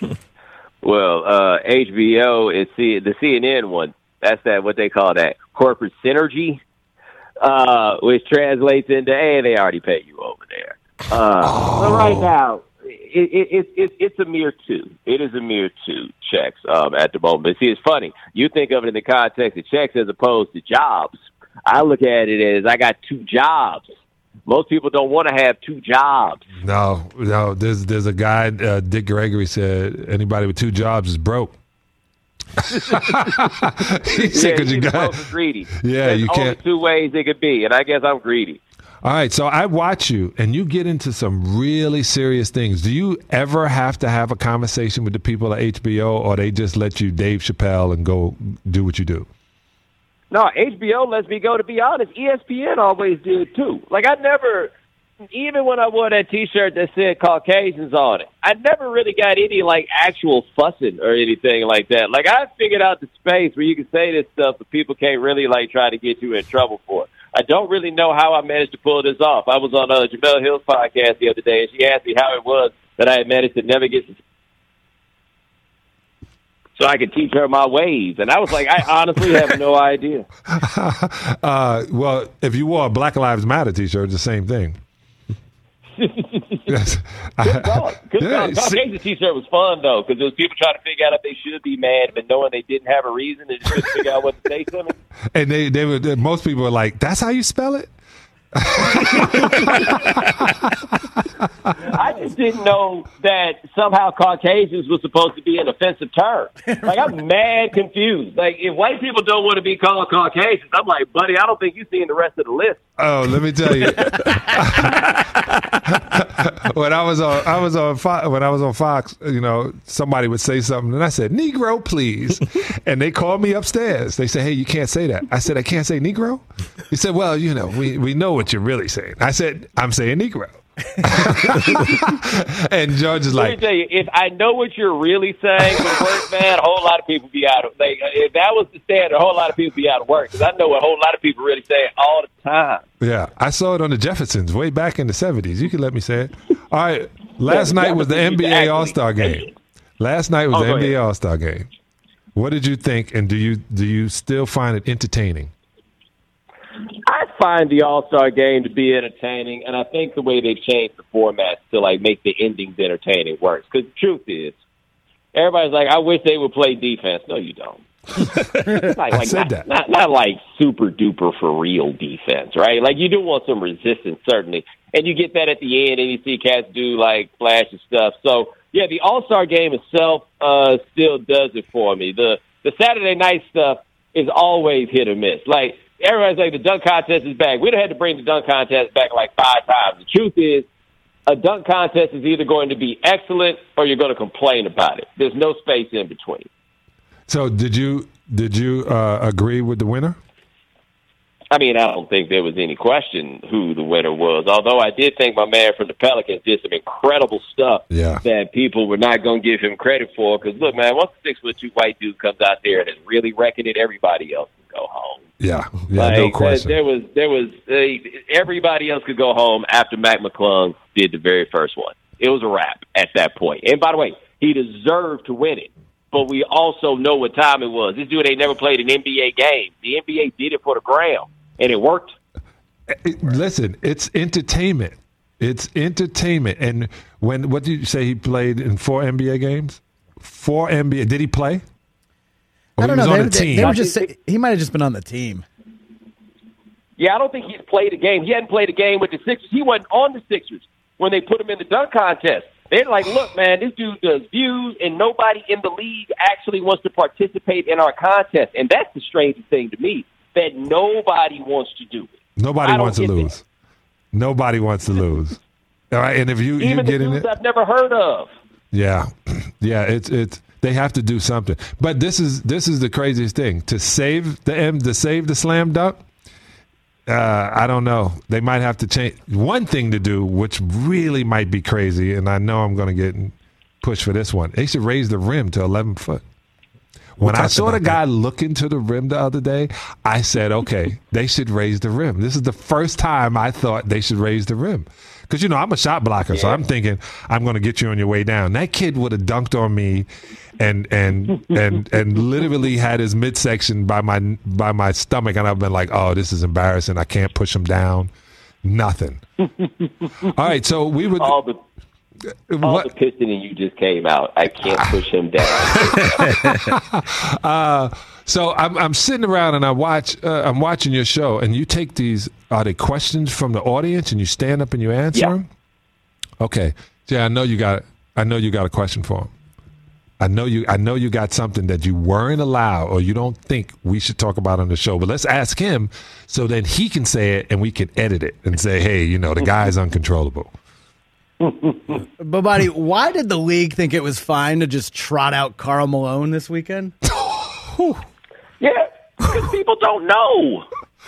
Well, uh, H B O is C- the C N N one. That's that what they call that corporate synergy. Uh, which translates into, hey, they already pay you over there. Uh, oh. But right now, it, it, it, it, it's a mere two. It is a mere two checks um, at the moment. But see, it's funny. You think of it in the context of checks as opposed to jobs. I look at it as I got two jobs. Most people don't want to have two jobs. No, no. There's there's a guy, uh, Dick Gregory said, anybody with two jobs is broke. he said, yeah, because you got greedy. Yeah, There's you only can't. two ways it could be, and I guess I'm greedy. All right, so I watch you, and you get into some really serious things. Do you ever have to have a conversation with the people at H B O, or they just let you Dave Chappelle and go do what you do? No, H B O lets me go. To be honest, E S P N always did too. Like I never, even when I wore that T-shirt that said Caucasians on it, I never really got any like actual fussing or anything like that. Like I figured out the space where you can say this stuff, but people can't really like try to get you in trouble for it. I don't really know how I managed to pull this off. I was on uh, Jamel Hill's podcast the other day, and she asked me how it was that I had managed to never get to. So I could teach her my ways. And I was like, I honestly have no idea. uh, well, if you wore a Black Lives Matter T-shirt, it's the same thing. yes. Good God. Good Yeah, God. Caucasian T-shirt was fun, though, because there was people trying to figure out if they should be mad, but knowing they didn't have a reason, they just couldn't figure out what to say to me. And they, they were, most people were like, that's how you spell it? I just didn't know that somehow Caucasians was supposed to be an offensive term. Like, I'm mad confused. Like, if white people don't want to be called Caucasians, I'm like, buddy, I don't think you've seen the rest of the list. Oh, let me tell you. when I was on, I was on Fox, when I was on Fox, you know, somebody would say something, and I said, "Negro, please," and they called me upstairs. They said, "Hey, you can't say that." I said, "I can't say Negro." He said, "Well, you know, we we know what you're really saying." I said, "I'm saying Negro." And George is Let like, me tell you, if I know what you're really saying with work, man, a whole lot of people be out of like if that was the standard, a whole lot of people be out of work because I know a whole lot of people really say it all the time. Yeah, I saw it on the Jeffersons way back in the seventies. You can let me say it. All right, last Yeah, night was the N B A All-Star actually- game. Last night was Oh, the go N B A ahead. All-Star game. What did you think, and do you do you still find it entertaining? I find the All-Star game to be entertaining, and I think the way they've changed the format to like make the endings entertaining works. Because the truth is, everybody's like, "I wish they would play defense." No, you don't. Like, I like, said not, that. Not, not like super duper for real defense, right? Like you do want some resistance, certainly, and you get that at the end, and you see cats do like flashy stuff. So yeah, the All Star game itself uh, still does it for me. The the Saturday night stuff is always hit or miss. Like everybody's like, the dunk contest is back. We'd have had to bring the dunk contest back like five times. The truth is, a dunk contest is either going to be excellent or you're going to complain about it. There's no space in between. So did you did you uh, agree with the winner? I mean, I don't think there was any question who the winner was, although I did think my man from the Pelicans did some incredible stuff Yeah. that people were not going to give him credit for. Because, look, man, once a six-foot-two white dude comes out there and is really wrecking it, everybody else can go home. Yeah, yeah, like, no question. There was, there was, uh, everybody else could go home after Mac McClung did the very first one. It was a wrap at that point. And by the way, he deserved to win it. But we also know what time it was. This dude ain't never played an N B A game. The N B A did it for the ground, and it worked. It- listen, it's entertainment. It's entertainment. And when what did you say he played in four N B A games? Four N B A. Did he play? Or I don't he was know. on They, the they, team. they were just say, he might have just been on the team. Yeah, I don't think he's played a game. He hadn't played a game with the Sixers. He wasn't on the Sixers when they put him in the dunk contest. They're like, look, man, this dude does views, and nobody in the league actually wants to participate in our contest. And that's the strangest thing to me, that nobody wants to do it. Nobody I don't wants to get that. lose. Nobody wants to lose. All right, and if you you Even the get in dudes it, I've never heard of. yeah, yeah, it's it's they have to do something. But this is this is the craziest thing to save the M to save the slam dunk. Uh, I don't know. They might have to change one thing to do, which really might be crazy. And I know I'm going to get pushed for this one. They should raise the rim to eleven foot. When I saw the guy look into the rim the other day, I said, okay, they should raise the rim. This is the first time I thought they should raise the rim. Because, you know, I'm a shot blocker, so I'm thinking I'm going to get you on your way down. That kid would have dunked on me and and and and literally had his midsection by my by my stomach, and I've been like, oh, this is embarrassing. I can't push him down. Nothing. All right, so we would all the all what? the piston in you just came out. I can't push him down. uh, so I'm I'm sitting around and I watch uh, I'm watching your show, and you take these are they questions from the audience and you stand up and you answer Yeah. them. Okay, yeah, I know you got I know you got a question for him. I know you I know you got something that you weren't allowed or you don't think we should talk about on the show, but let's ask him so then he can say it and we can edit it and say, hey, you know, the guy's uncontrollable. But, buddy, why did the league think it was fine to just trot out Karl Malone this weekend? Yeah, because people don't know.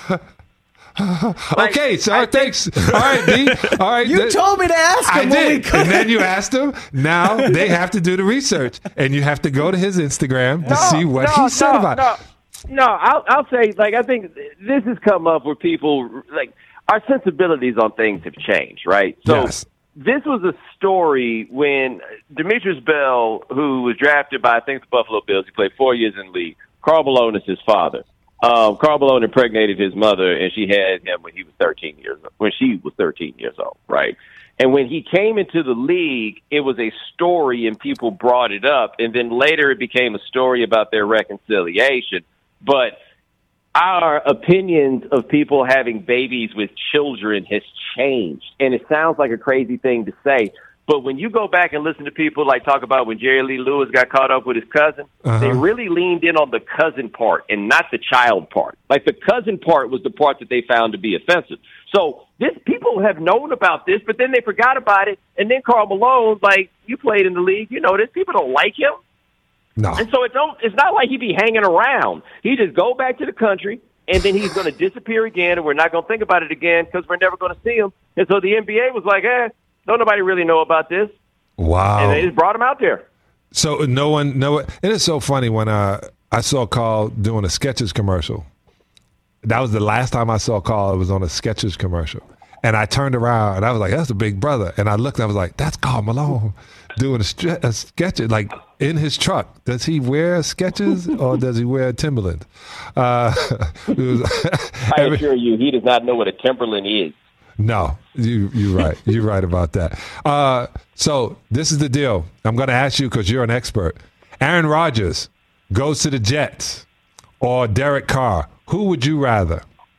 Okay, so I thanks. All right, B. All right. You th- told me to ask him I when did. we could. And then you asked him. Now they have to do the research, and you have to go to his Instagram to see what no, he said no, about no. it. No, I'll, I'll say, like, I think this has come up where people, like, our sensibilities on things have changed, right? So Yes. this was a story when Demetrius Bell, who was drafted by, I think, the Buffalo Bills, he played four years in the league. Karl Malone is his father. Um, Karl Malone impregnated his mother, and she had him when he was thirteen years old, when she was thirteen years old, right? And when he came into the league, it was a story, and people brought it up. And then later it became a story about their reconciliation. But our opinions of people having babies with children has changed. And it sounds like a crazy thing to say. But when you go back and listen to people like talk about when Jerry Lee Lewis got caught up with his cousin, Uh-huh. they really leaned in on the cousin part and not the child part. Like the cousin part was the part that they found to be offensive. So this people have known about this, but then they forgot about it. And then Karl Malone, like, you played in the league, you know this. People don't like him. No. And so it don't. It's not like he be hanging around. He just go back to the country, and then he's going to disappear again, and we're not going to think about it again because we're never going to see him. And so the N B A was like, eh, don't nobody really know about this. Wow. And they just brought him out there. So no one, no one. It is so funny when uh, I saw Carl doing a Skechers commercial. That was the last time I saw Carl. It was on a Skechers commercial. And I turned around and I was like, that's a big brother. And I looked, I was like, that's Karl Malone doing a, stre- a Skechers, like in his truck. Does he wear Skechers or does he wear Timberland? Uh, it was, I assure you, he does not know what a Timberland is. No, you, you're right. You're right about that. Uh, so this is the deal. I'm going to ask you because you're an expert. Aaron Rodgers goes to the Jets or Derek Carr. Who would you rather?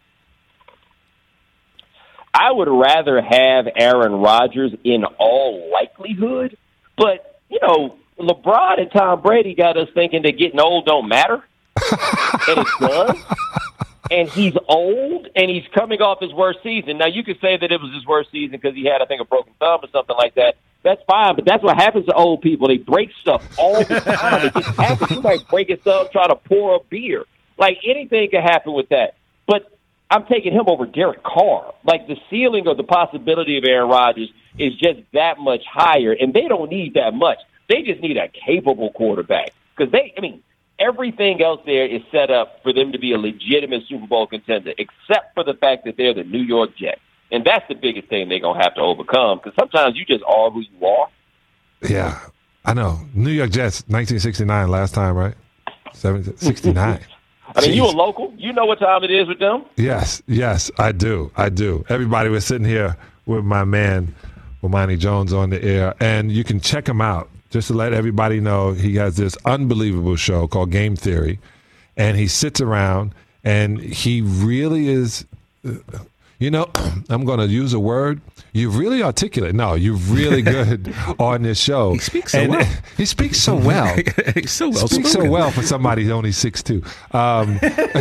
I would rather have Aaron Rodgers in all likelihood, but, you know, LeBron and Tom Brady got us thinking that getting old don't matter, and it does. And he's old, and he's coming off his worst season. Now, you could say that it was his worst season because he had, I think, a broken thumb or something like that. That's fine, but that's what happens to old people. They break stuff all the time. It just happens. You might break his thumb trying to pour a beer. Like, anything could happen with that. But I'm taking him over Derek Carr. Like, the ceiling of the possibility of Aaron Rodgers is just that much higher, and they don't need that much. They just need a capable quarterback. Because they, I mean, everything else there is set up for them to be a legitimate Super Bowl contender, except for the fact that they're the New York Jets. And that's the biggest thing they're going to have to overcome, because sometimes you just are who you are. Yeah, I know. New York Jets, nineteen sixty-nine, last time, right? sixty-nine. I mean, you a local. You know what time it is with them. Yes, yes, I do. I do. Everybody was sitting here with my man, Bomani Jones, on the air, and you can check him out. Just to let everybody know, he has this unbelievable show called Game Theory, and he sits around, and he really is, you know, I'm going to use a word. You're really articulate. No, you're really good on this show. He speaks so and well. He speaks so well. He's so well Speaks so spoken. well for somebody who's only six two. Um,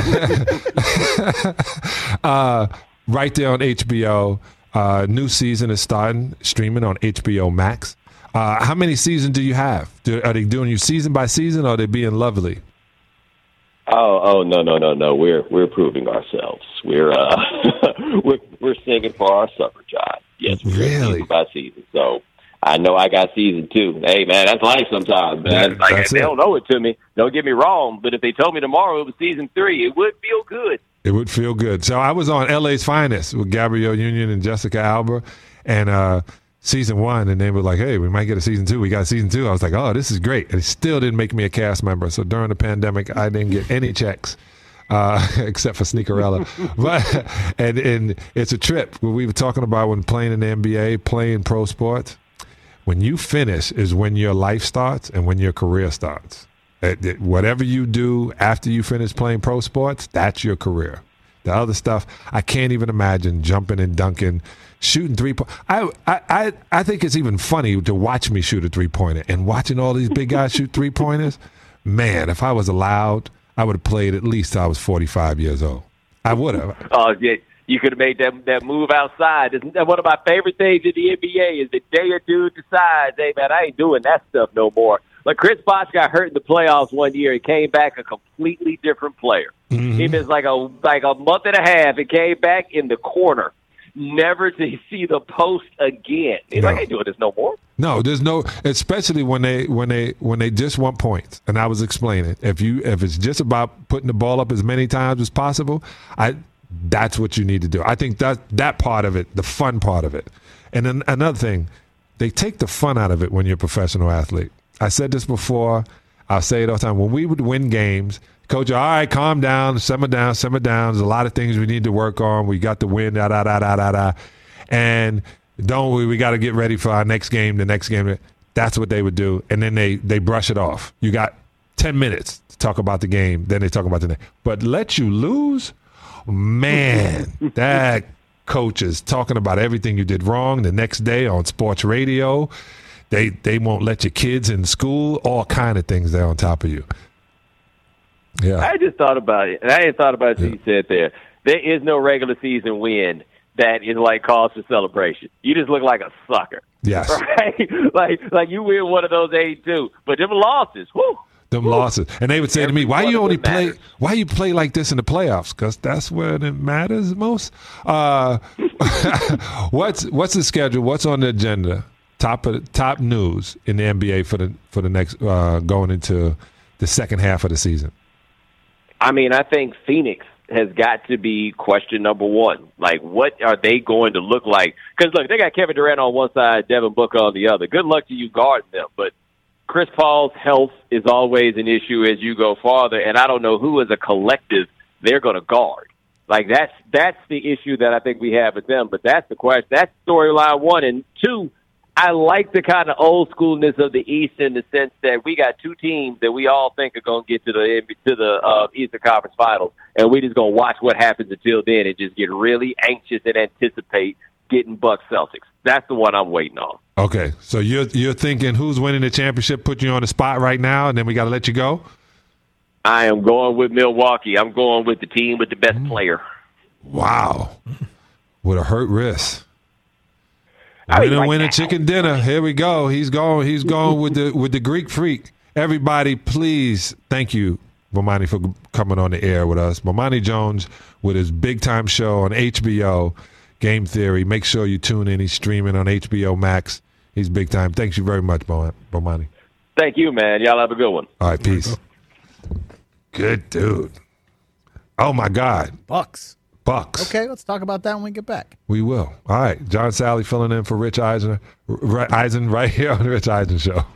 uh, right there on H B O. Uh, new season is starting, streaming on H B O Max. Uh, how many seasons do you have? Do, are they doing you season by season, or are they being lovely? Oh, oh no, no, no, no. We're we're proving ourselves. We're uh, we're we're singing for our summer job. Yes, we're Really? season by season. So I know I got season two. Hey, man, that's life sometimes, man. Yeah, like that's they it. don't know it to me. Don't get me wrong, but if they told me tomorrow it was season three, it would feel good. It would feel good. So I was on L A's Finest with Gabrielle Union and Jessica Alba, and uh, season one, and they were like, hey, we might get a season two. We got season two. I was like, oh, this is great. And it still didn't make me a cast member. So during the pandemic, I didn't get any checks uh, except for Sneakerella. But and and it's a trip. We were talking about when playing in the N B A, playing pro sports. When you finish is when your life starts and when your career starts. It, it, whatever you do after you finish playing pro sports, that's your career. The other stuff, I can't even imagine jumping and dunking, shooting three point. I, I I I think it's even funny to watch me shoot a three pointer and watching all these big guys shoot three pointers. Man, if I was allowed, I would have played at least till I was forty-five years old. I would have. Oh, yeah. You could have made that that move outside. Isn't that one of my favorite things in the N B A is the day a dude decides, hey, man, I ain't doing that stuff no more. Like Chris Bosh got hurt in the playoffs one year and came back a completely different player. Mm-hmm. He missed like a like a month and a half and came back in the corner, never to see the post again. He's no. like, I ain't doing this no more. No, there's no, especially when they when they when they just want points. And I was explaining, if you if it's just about putting the ball up as many times as possible, I that's what you need to do. I think that that part of it, the fun part of it. And then another thing, they take the fun out of it when you're a professional athlete. I said this before. I'll say it all the time. When we would win games, coach, all right, calm down, simmer down, simmer down. There's a lot of things we need to work on. We got the win, da, da, da, da, da, da. And don't we, we got to get ready for our next game, the next game. That's what they would do. And then they, they brush it off. You got ten minutes to talk about the game. Then they talk about the next. But let you lose? Man, that coach is talking about everything you did wrong the next day on sports radio. They they won't let your kids in school, all kind of things there on top of you. Yeah. I just thought about it, and I hadn't thought about it until yeah. you said there. There is no regular season win that is like cause for celebration. You just look like a sucker. Yes. Right? like like you win one of those eighty-two. But them losses, whoo. Them woo. losses. And they would say Every to me, why you only play matters. why you play like this in the playoffs? Because that's where it matters most. Uh, what's what's the schedule? What's on the agenda? Top of the, top news in the N B A for the for the next uh, going into the second half of the season. I mean, I think Phoenix has got to be question number one. Like, what are they going to look like? Because look, they got Kevin Durant on one side, Devin Booker on the other. Good luck to you guarding them, but Chris Paul's health is always an issue as you go farther, and I don't know who as a collective they're going to guard. Like that's that's the issue that I think we have with them. But that's the question. That's storyline one and two. I like the kind of old schoolness of the East in the sense that we got two teams that we all think are going to get to the to the uh, Eastern Conference Finals, and we just going to watch what happens until then and just get really anxious and anticipate getting Bucks Celtics. That's the one I'm waiting on. Okay, so you're you're thinking who's winning the championship? Put you on the spot right now, and then we got to let you go. I am going with Milwaukee. I'm going with the team with the best mm. player. Wow, with a hurt wrist. Winner, like winner, chicken dinner. Here we go. He's going. He's going with the with the Greek Freak. Everybody, please, thank you, Bomani, for coming on the air with us. Bomani Jones with his big time show on H B O, Game Theory. Make sure you tune in. He's streaming on H B O Max. He's big time. Thanks you very much, Bomani. Thank you, man. Y'all have a good one. All right, peace. Good dude. Oh my God, Bucks. Bucks. Okay, let's talk about that when we get back. We will. All right. John Sally filling in for Rich Eisen, R- Eisen right here on the Rich Eisen Show.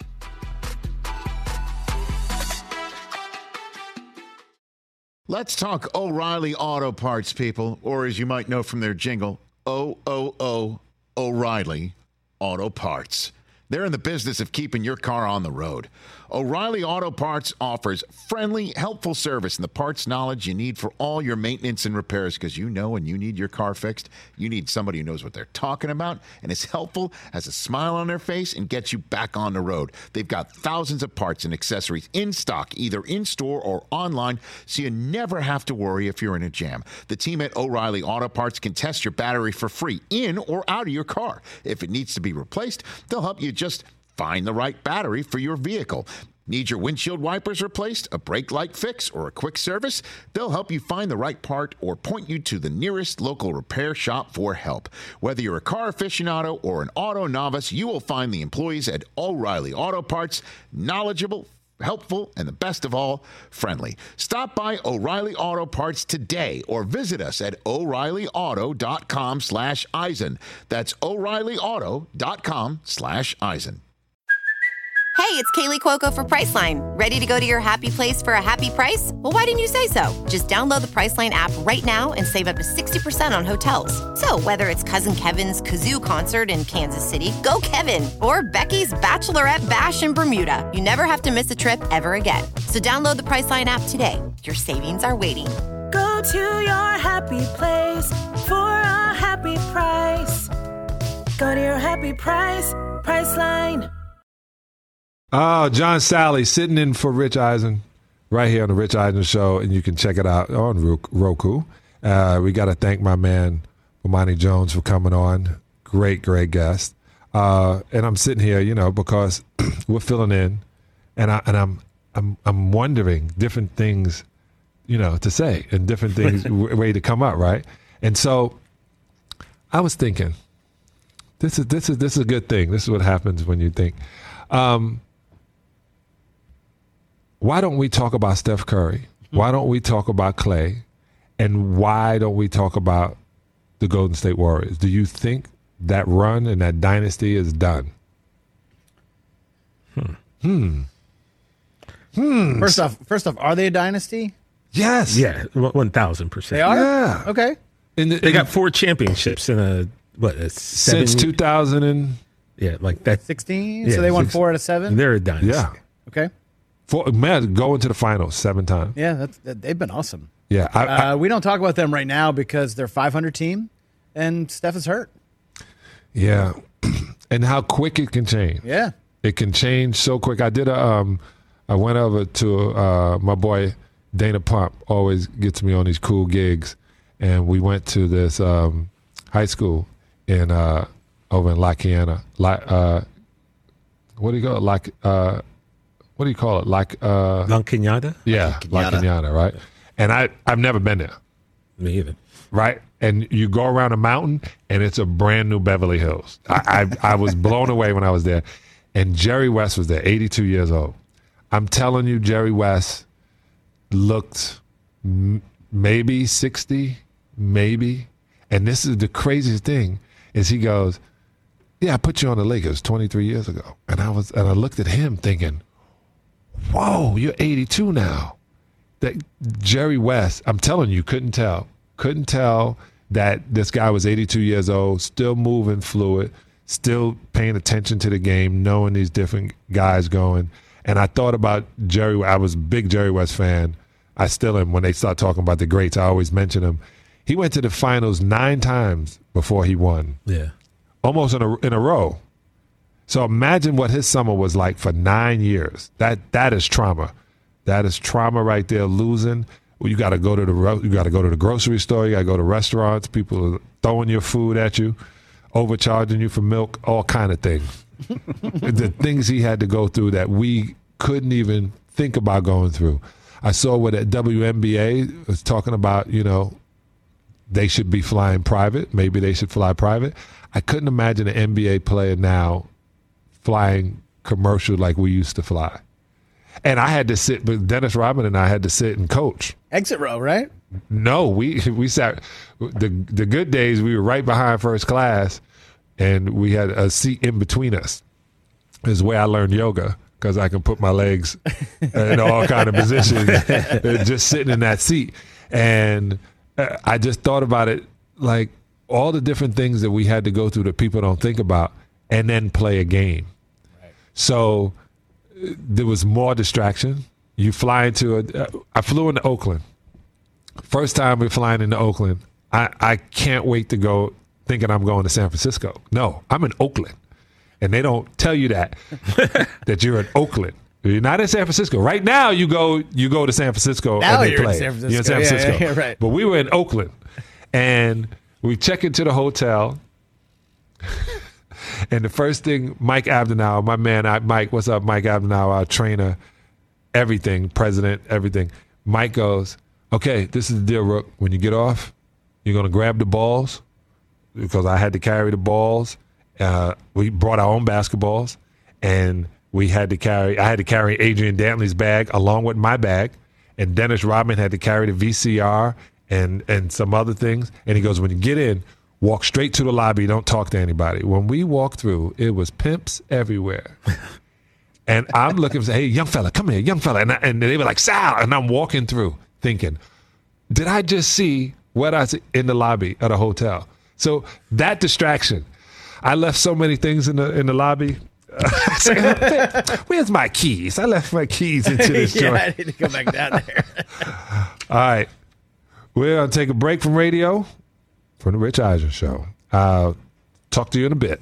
Let's talk O'Reilly Auto Parts, people, or as you might know from their jingle, O O O O'Reilly Auto Parts. They're in the business of keeping your car on the road. O'Reilly Auto Parts offers friendly, helpful service and the parts knowledge you need for all your maintenance and repairs, because you know when you need your car fixed, you need somebody who knows what they're talking about and is helpful, has a smile on their face, and gets you back on the road. They've got thousands of parts and accessories in stock, either in-store or online, so you never have to worry if you're in a jam. The team at O'Reilly Auto Parts can test your battery for free in or out of your car. If it needs to be replaced, they'll help you just find the right battery for your vehicle. Need your windshield wipers replaced, a brake light fix, or a quick service? They'll help you find the right part or point you to the nearest local repair shop for help. Whether you're a car aficionado or an auto novice, you will find the employees at O'Reilly Auto Parts knowledgeable, helpful, and the best of all, friendly. Stop by O'Reilly Auto Parts today or visit us at O'Reillyauto.com slash Eisen. That's O'Reillyauto.com slash Eisen. Hey, it's Kaylee Cuoco for Priceline. Ready to go to your happy place for a happy price? Well, why didn't you say so? Just download the Priceline app right now and save up to sixty percent on hotels. So whether it's Cousin Kevin's Kazoo Concert in Kansas City, go Kevin, or Becky's Bachelorette Bash in Bermuda, you never have to miss a trip ever again. So download the Priceline app today. Your savings are waiting. Go to your happy place for a happy price. Go to your happy price, Priceline. Oh, John Sally sitting in for Rich Eisen right here on the Rich Eisen Show, and you can check it out on Roku. Uh, we got to thank my man, Bomani Jones, for coming on. Great, great guest. Uh, and I'm sitting here, you know, because we're filling in, and I and I'm I'm I'm wondering different things, you know, to say and different things way to come up, right? And so I was thinking, this is this is this is a good thing. This is what happens when you think. Um, Why don't we talk about Steph Curry? Why don't we talk about Clay? And why don't we talk about the Golden State Warriors? Do you think that run and that dynasty is done? Hmm. Hmm. Hmm. First off, first off, are they a dynasty? Yes. Yeah, one thousand percent. They are? Yeah. Okay. In the, They in got four championships in a, what, a seven since two thousand and yeah, like that. sixteen? Yeah, so they won six- four out of seven? They're a dynasty. yeah. Okay. Four, man, going to the finals seven times. Yeah, that's, that, they've been awesome. Yeah. I, I, Uh, we don't talk about them right now because they're a five hundred team and Steph is hurt. yeah. And how quick it can change. Yeah. It can change so quick. I did a, um, I went over to uh, my boy Dana Pump, always gets me on these cool gigs, and we went to this um, high school in uh, over in La Ciana. La, uh, what do you call it? Like, uh, what do you call it? Like, uh, La Cañada? yeah, La Cañada, right? And I, I've never been there. Me either. Right? And you go around a mountain, and it's a brand new Beverly Hills. I, I, I was blown away when I was there. And Jerry West was there, eighty-two years old. I'm telling you, Jerry West looked m- maybe sixty, maybe. And this is the craziest thing, is he goes, yeah, I put you on the Lakers twenty-three years ago. And I was, and I looked at him thinking, whoa, you're eighty-two now. That Jerry West, I'm telling you, couldn't tell. Couldn't tell that this guy was eighty-two years old, still moving fluid, still paying attention to the game, knowing these different guys going. And I thought about Jerry. I was a big Jerry West fan. I still am. When they start talking about the greats, I always mention him. He went to the finals nine times before he won. Yeah. Almost in a, in a row. So imagine what his summer was like for nine years. That That is trauma. That is trauma right there, losing. Well, you got to go to the ro- you got to go to the grocery store. You got to go to restaurants. People are throwing your food at you, overcharging you for milk, all kind of things. The things he had to go through that we couldn't even think about going through. I saw what at W N B A was talking about, you know, they should be flying private. Maybe they should fly private. I couldn't imagine an N B A player now flying commercial like we used to fly. And I had to sit, but Dennis Rodman and I had to sit and coach. Exit row, right? No, we we sat, the the good days, we were right behind first class, and we had a seat in between us. This is where I learned yoga, because I can put my legs in all kind of positions, just sitting in that seat. And I just thought about it, like all the different things that we had to go through that people don't think about, and then play a game. Right. So there was more distraction. You fly into a, uh, I flew into Oakland. First time we're flying into Oakland, I, I can't wait to go thinking I'm going to San Francisco. No, I'm in Oakland. And they don't tell you that, that you're in Oakland. You're not in San Francisco. Right now, you go you go to San Francisco now and they you're play. In San Francisco. You're in San Yeah, Francisco. yeah, yeah, right. But we were in Oakland. And we check into the hotel. And the first thing, Mike Abdenauer, my man, I, Mike, what's up, Mike Abdenauer, our trainer, everything, president, everything. Mike goes, okay, this is the deal, Rook. When you get off, you're going to grab the balls, because I had to carry the balls. Uh, we brought our own basketballs, and we had to carry, I had to carry Adrian Dantley's bag along with my bag, and Dennis Rodman had to carry the V C R and, and some other things. And he goes, when you get in, walk straight to the lobby. Don't talk to anybody. When we walked through, it was pimps everywhere. And I'm looking, say, hey, young fella, come here, young fella. And, I, and they were like, Sal. And I'm walking through thinking, did I just see what I see in the lobby at a hotel? So that distraction, I left so many things in the in the lobby. Where's my keys? I left my keys into this yeah, joint. I need to go back down there. All right. We're going to take a break from radio from the Rich Eisen Show. I'll talk to you in a bit.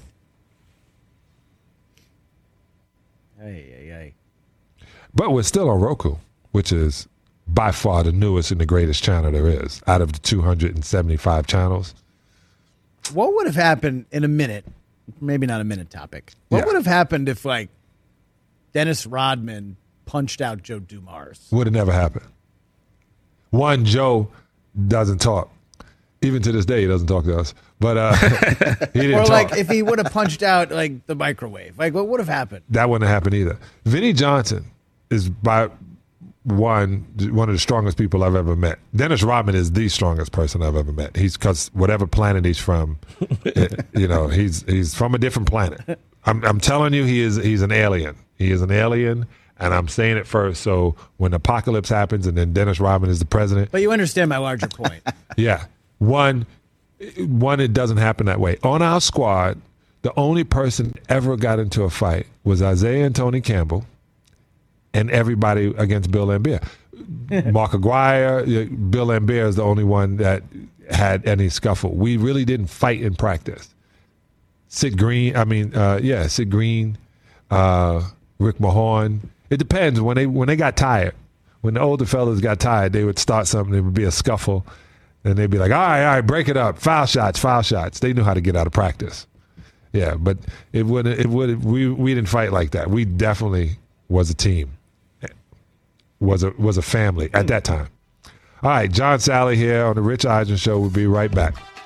Hey, hey, hey. But we're still on Roku, which is by far the newest and the greatest channel there is out of the two hundred seventy-five channels. What would have happened in a minute? Maybe not a minute topic. What Yeah. would have happened if, like, Dennis Rodman punched out Joe Dumars? Would have never happened. One, Joe doesn't talk. Even to this day, he doesn't talk to us. But uh, he didn't Or, talk. like, if he would have punched out, like, the microwave. Like, what would have happened? That wouldn't happen either. Vinnie Johnson is by one one of the strongest people I've ever met. Dennis Rodman is the strongest person I've ever met. He's because whatever planet he's from, it, you know, he's he's from a different planet. I'm I'm telling you, he is he's an alien. He is an alien, and I'm saying it first. So when the apocalypse happens, and then Dennis Rodman is the president. But you understand my larger point. Yeah, one one it doesn't happen that way. On our squad, the only person ever got into a fight was Isaiah and Tony Campbell. And everybody against Bill Laimbeer. Mark Aguirre, Bill Laimbeer is the only one that had any scuffle. We really didn't fight in practice. Sid Green, I mean, uh, yeah, Sid Green, uh, Rick Mahorn. It depends. When they when they got tired, when the older fellas got tired, they would start something. There would be a scuffle. And they'd be like, all right, all right, break it up. Foul shots, foul shots. They knew how to get out of practice. Yeah, but it wouldn't, it would, we, we didn't fight like that. We definitely was a team. Was a was a family at that time. All right, John Sally here on the Rich Eisen Show. We'll be right back.